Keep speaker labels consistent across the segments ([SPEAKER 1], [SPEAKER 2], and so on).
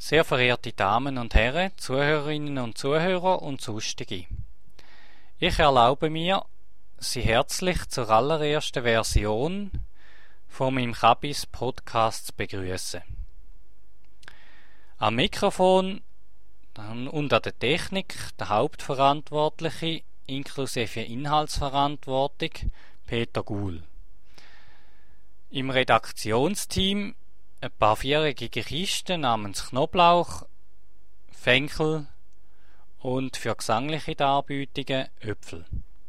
[SPEAKER 1] Sehr verehrte Damen und Herren, Zuhörerinnen und Zuhörer und Sonstige. Ich erlaube mir, Sie herzlich zur allerersten Version von meinem Chabis Podcast zu begrüßen. Am Mikrofon und an der Technik der Hauptverantwortliche inklusive Inhaltsverantwortung Peter Guhl. Im Redaktionsteam ein paar vierjährige Kisten namens Knoblauch, Fenkel und für gesangliche Darbietungen Äpfel.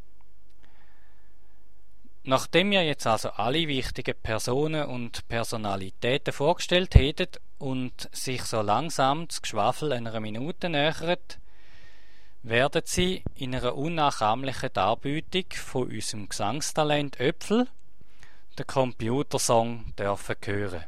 [SPEAKER 1] Nachdem wir jetzt also alle wichtigen Personen und Personalitäten vorgestellt hätten und sich so langsam das Geschwafel einer Minute nähert, werden Sie in einer unnachahmlichen Darbietung von unserem Gesangstalent Äpfel den Computersong dürfen hören.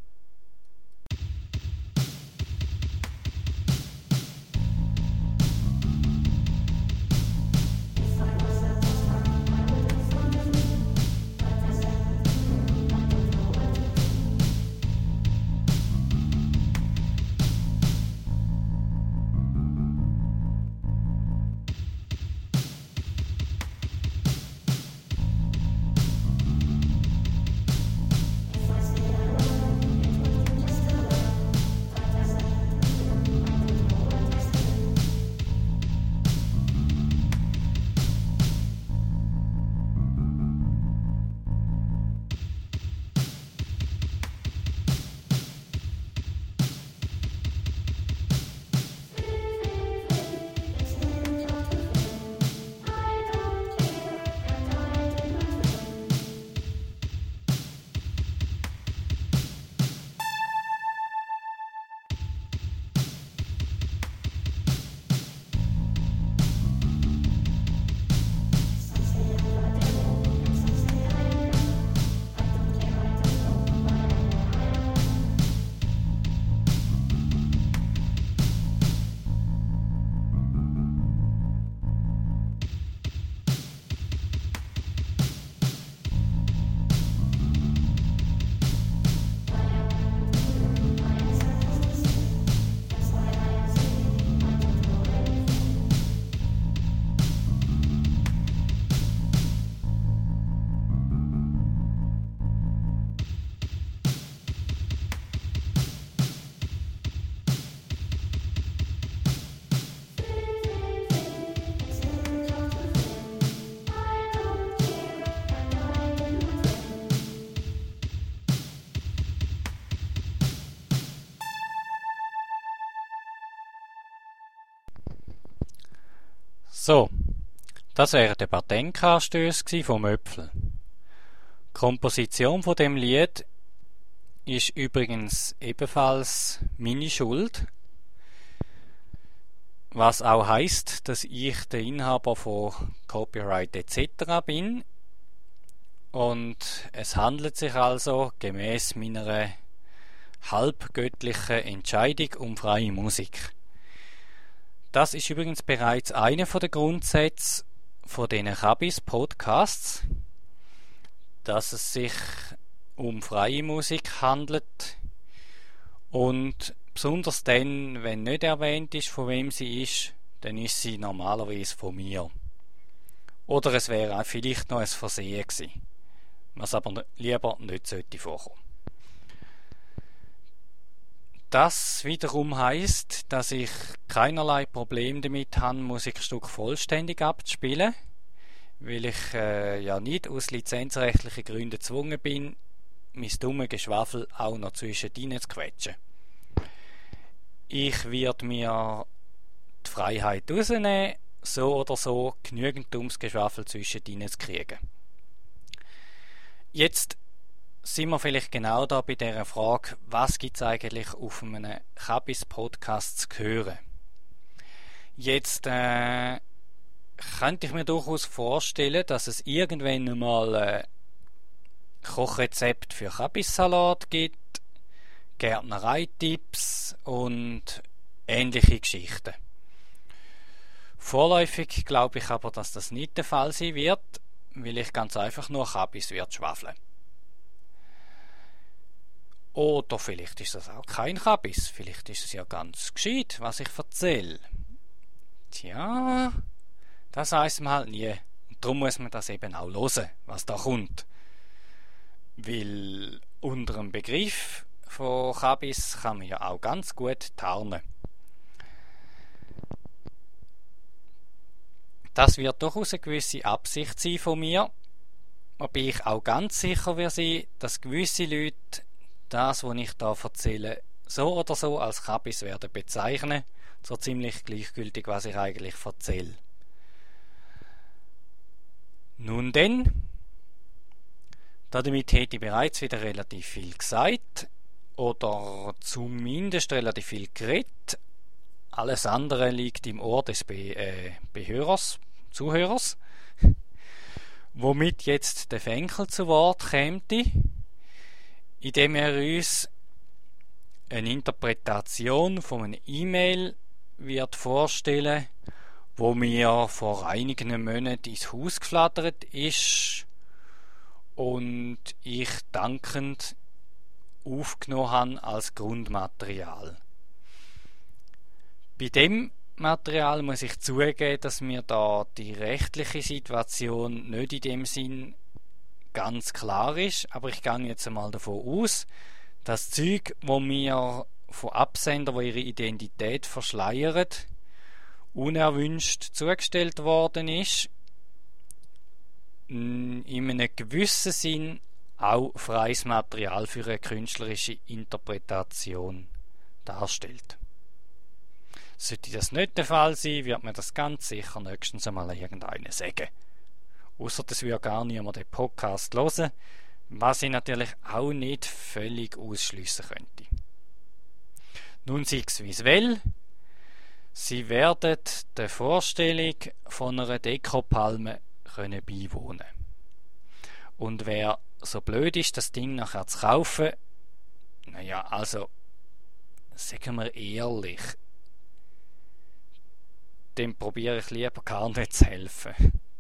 [SPEAKER 1] So, das wären ein paar Denkanstöße vom Äpfel. Die Komposition von dem Lied ist übrigens ebenfalls meine Schuld, was auch heisst, dass ich der Inhaber von Copyright etc. bin, und es handelt sich also gemäß meiner halbgöttlichen Entscheidung um freie Musik. Das ist übrigens bereits einer der Grundsätze von diesen Chabis-Podcasts, dass es sich um freie Musik handelt und besonders dann, wenn nicht erwähnt ist, von wem sie ist, dann ist sie normalerweise von mir. Oder es wäre auch vielleicht noch ein Versehen gewesen, was aber lieber nicht sollte vorkommen. Das wiederum heisst, dass ich keinerlei Problem damit habe, Musikstück vollständig abzuspielen, weil ich ja nicht aus lizenzrechtlichen Gründen gezwungen bin, mein dummes Geschwafel auch noch zwischendrin zu quetschen. Ich werde mir die Freiheit rausnehmen, so oder so genügend dummes Geschwafel zwischendrin zu kriegen. Jetzt sind wir vielleicht genau da bei dieser Frage, was gibt es eigentlich auf einem Chabis-Podcast zu hören? Jetzt könnte ich mir durchaus vorstellen, dass es irgendwann einmal Kochrezept für Chabissalat gibt, Gärtnereitipps und ähnliche Geschichten. Vorläufig glaube ich aber, dass das nicht der Fall sein wird, weil ich ganz einfach nur Chabis wird schwafeln. Oder vielleicht ist das auch kein Kabis, vielleicht ist es ja ganz gescheit, was ich erzähle. Tja, das weiss man halt nie. Und darum muss man das eben auch hören, was da kommt. Weil unter dem Begriff von Kabis kann man ja auch ganz gut tarnen. Das wird durchaus eine gewisse Absicht sein von mir, wobei ich auch ganz sicher will sein, dass gewisse Leute das, was ich da erzähle, so oder so als Kabis werden bezeichnen, so ziemlich gleichgültig, was ich eigentlich erzähle. Nun denn, damit hätte ich bereits wieder relativ viel gesagt, oder zumindest relativ viel geredet. Alles andere liegt im Ohr des Zuhörers, womit jetzt der Fenkel zu Wort käme, indem er uns eine Interpretation von einer E-Mail wird vorstellen, wo mir vor einigen Monaten ins Haus geflattert ist und ich dankend aufgenommen habe als Grundmaterial. Bei dem Material muss ich zugeben, dass mir da die rechtliche Situation nicht in dem Sinn ganz klar ist, aber ich gehe jetzt einmal davon aus, dass Zeug, wo mir von Absendern, die ihre Identität verschleiern, unerwünscht zugestellt worden ist, in einem gewissen Sinn auch freies Material für eine künstlerische Interpretation darstellt. Sollte das nicht der Fall sein, wird mir das ganz sicher nächstens einmal irgendeiner sagen. Ausser das würde gar niemand den Podcast hören, was ich natürlich auch nicht völlig ausschliessen könnte. Nun sei es wie es will, Sie werden der Vorstellung von einer Dekopalme können beiwohnen. Und wer so blöd ist, das Ding nachher zu kaufen, naja, also, sagen wir ehrlich, dem probiere ich lieber gar nicht zu helfen.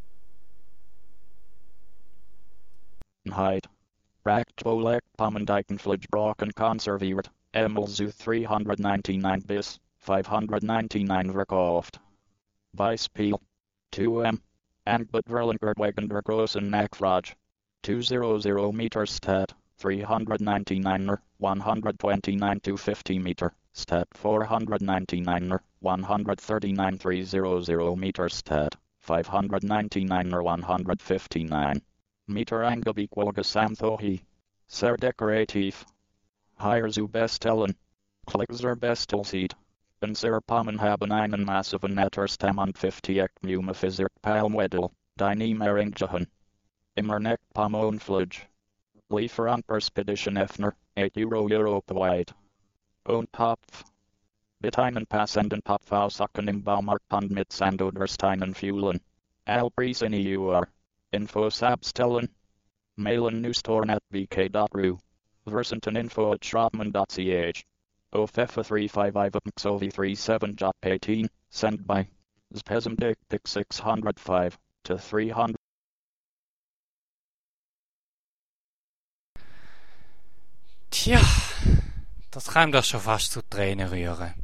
[SPEAKER 2] Heid. Raktbolek Pomendijkenflage Broken conserviert, Emelzu 399 bis 599 verkauft. Weißpiel. 2M. Angbut Verlengerdwagen der Großen Nachfrage. 200 Meter Stat. 399er, 129 to 50 Meter. Stat 499er, 139 300 Meter Stat. 599er, 159 Meter Angebiquel Gesamthohi. Sehr dekorativ. Hier zu bestellen. Klick zur Bestelseed. In sehr Pommen haben einen massiven Netterstamm und 50 Mume Physik Palmwedel, die Niemeringen. Immer Neck Pommonflage. Lieferant per Spedition Effner, 8 Euro europaweit. Und Topf. Mit einen passenden Topf aussacken im Baumarkt und mit Sand oder Steinen fühlen. Alpris in EUR. Infos abstellen. Mailen newstorn@bk.ru. Versenteninfo@schraubman.ch. OFEFA 355 MXOV 37.18. Sent by Spesmdick 605 to 300.
[SPEAKER 1] Tja, das kann ihm doch schon fast zu Tränen rühren.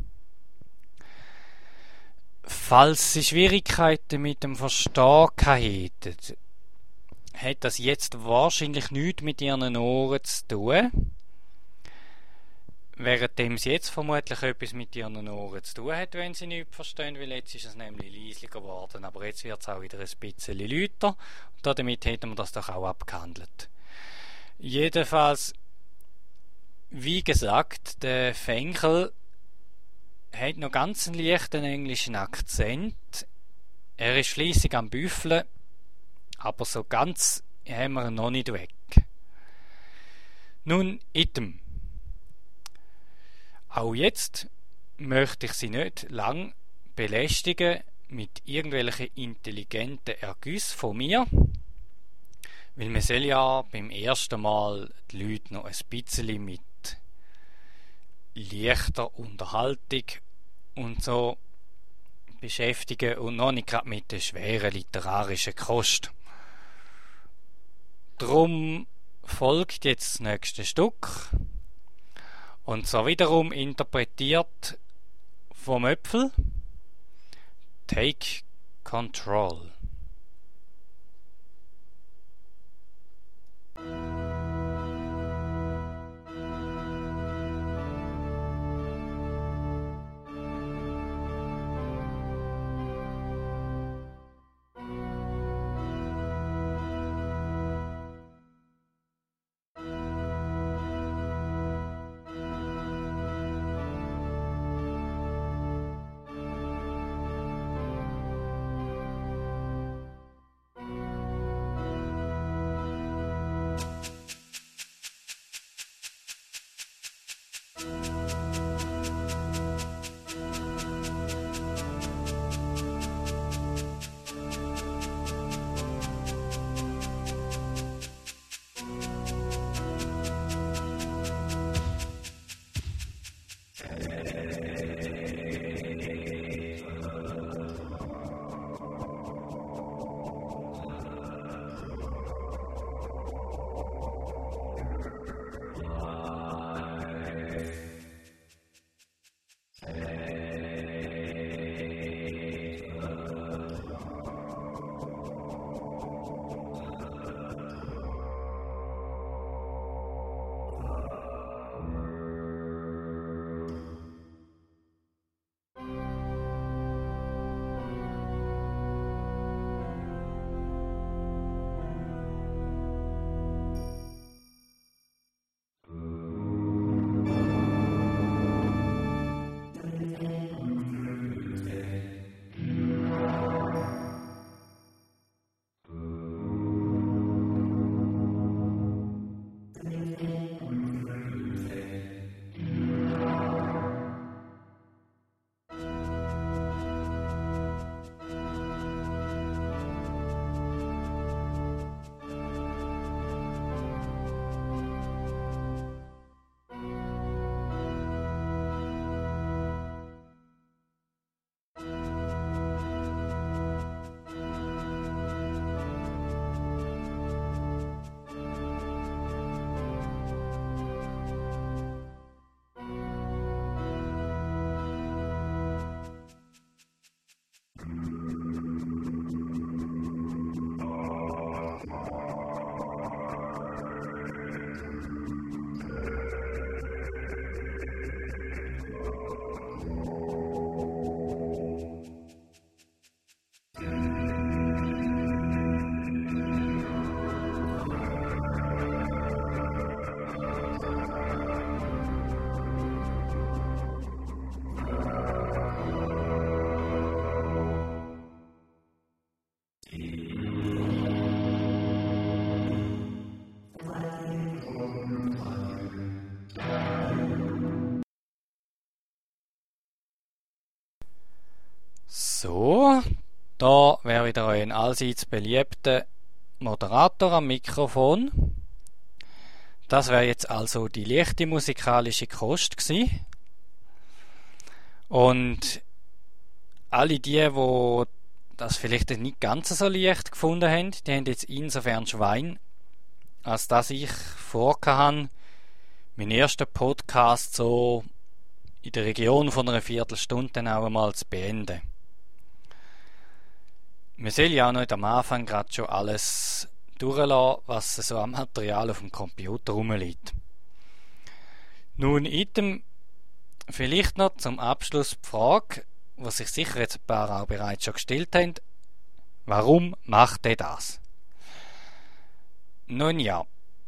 [SPEAKER 1] Falls Sie Schwierigkeiten mit dem Verstehen hätten, hat das jetzt wahrscheinlich nichts mit Ihren Ohren zu tun. Währenddem Sie jetzt vermutlich etwas mit Ihren Ohren zu tun hat, wenn Sie nichts verstehen, weil jetzt ist es nämlich leislicher geworden, aber jetzt wird es auch wieder ein bisschen lauter und damit hätten wir das doch auch abgehandelt. Jedenfalls, wie gesagt, der Fenkel hat noch ganz einen leichten englischen Akzent. Er ist fleissig am Büffeln, aber so ganz haben wir ihn noch nicht weg. Nun, item. Auch jetzt möchte ich Sie nicht lang belästigen mit irgendwelchen intelligenten Ergüssen von mir, weil man soll ja beim ersten Mal die Leute noch ein bisschen mit leichter Unterhaltung und so beschäftigen und noch nicht gerade mit der schweren literarischen Kost. Drum folgt jetzt das nächste Stück Und so wiederum interpretiert vom Öpfel Take Control. So, da wäre wieder euer allseits beliebter Moderator am Mikrofon. Das wäre jetzt also die leichte musikalische Kost gewesen. Und alle die das vielleicht nicht ganz so leicht gefunden haben, die haben jetzt insofern Schwein, als dass ich vorgehabt, meinen ersten Podcast so in der Region von einer Viertelstunde dann auch einmal zu beenden. Man soll ja auch nicht am Anfang gerade schon alles durchlassen, was so am Material auf dem Computer rumliegt. Nun, item vielleicht noch zum Abschluss die Frage, was sich sicher jetzt ein paar auch bereits schon gestellt haben: Warum macht er das? Nun ja,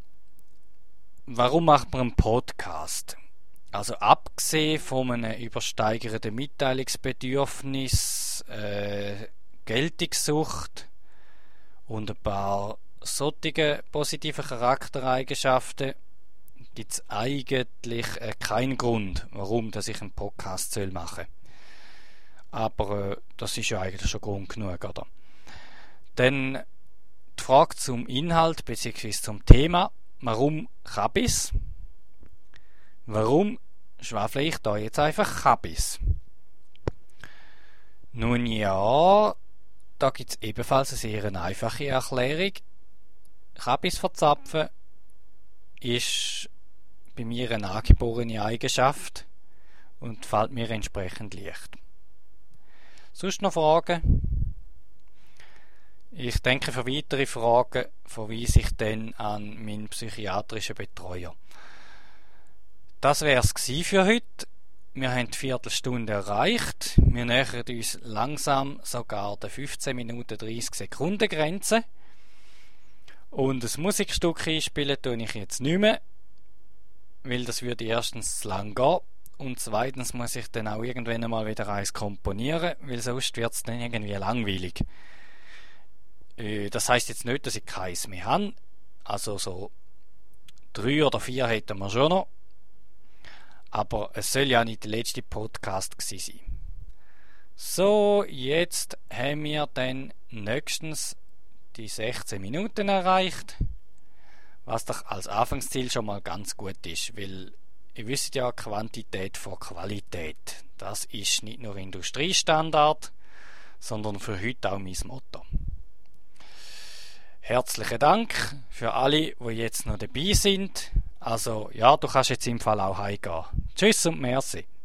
[SPEAKER 1] warum macht man einen Podcast? Also abgesehen von einem übersteigerten Mitteilungsbedürfnis, Geltungssucht und ein paar solche positiven Charaktereigenschaften, gibt es eigentlich keinen Grund, warum dass ich einen Podcast machen soll. Aber das ist ja eigentlich schon Grund genug, oder? Dann die Frage zum Inhalt bzw. zum Thema: Warum Kabis? Warum schwafle ich da jetzt einfach Kabis? Nun ja, da gibt es ebenfalls eine sehr einfache Erklärung. Kabis verzapfen ist bei mir eine angeborene Eigenschaft und fällt mir entsprechend leicht. Sonst noch Fragen? Ich denke, für weitere Fragen verweise ich dann an meinen psychiatrischen Betreuer. Das wäre es für heute. Wir haben die Viertelstunde erreicht. Wir nähern uns langsam sogar der 15 Minuten 30 Sekunden Grenze. Und ein Musikstück einspielen tue ich jetzt nicht mehr, weil das würde erstens zu lang gehen und zweitens muss ich dann auch irgendwann einmal wieder eins komponieren, weil sonst wird es dann irgendwie langweilig. Das heisst jetzt nicht, dass ich keins mehr habe. Also so 3 oder 4 hätten wir schon noch. Aber es soll ja nicht der letzte Podcast gewesen sein. So, jetzt haben wir dann nächstens die 16 Minuten erreicht, was doch als Anfangsziel schon mal ganz gut ist, weil ihr wisst ja, Quantität vor Qualität. Das ist nicht nur Industriestandard, sondern für heute auch mein Motto. Herzlichen Dank für alle, die jetzt noch dabei sind. Also ja, du kannst jetzt im Fall auch heimgehen. Tschüss und merci.